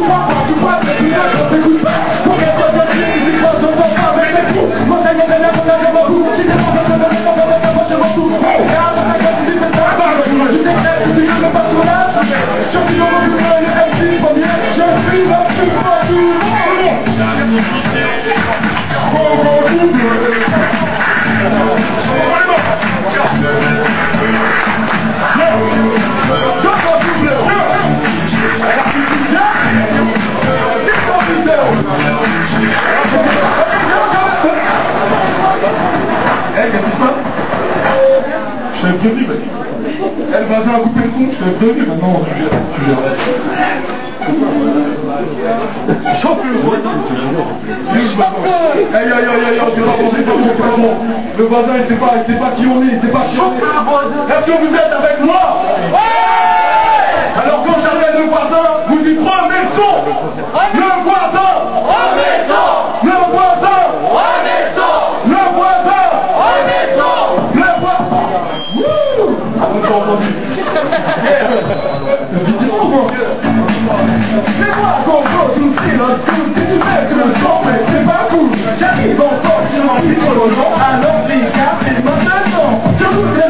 Elle va bien couper le son, je t'ai donné maintenant, tu gères. Chante le roi. Aïe aïe aïe aïe, on dira bon, c'est pas bon, c'est pas bon. Le voisin, il sait pas qui on est, il sait pas qui on est. Est-ce que vous êtes avec moi? Alors quand j'appelle le voisin, vous dites remets le son. Le voisin, remets le son. Le voisin, remets le son. Le voisin, remets le son. Le voisin. On t'a entendu. C'est moi qu'on peut tout si le tout, si tu fais que le son, mais c'est pas cool. J'arrive en force, je m'en dis sur le vent, alors les gars, c'est maintenant.